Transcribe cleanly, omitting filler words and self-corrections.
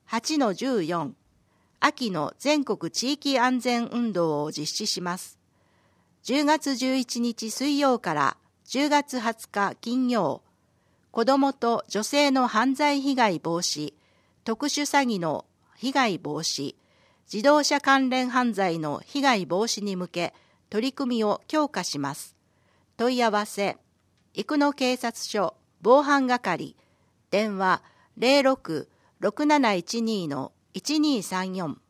8-14秋の全国地域安全運動を実施します。10月11日水曜から10月20日金曜、子どもと女性の犯罪被害防止、特殊詐欺の被害防止、自動車関連犯罪の被害防止に向け取り組みを強化します。問い合わせ、生野警察署防犯係、電話 06-6712-1234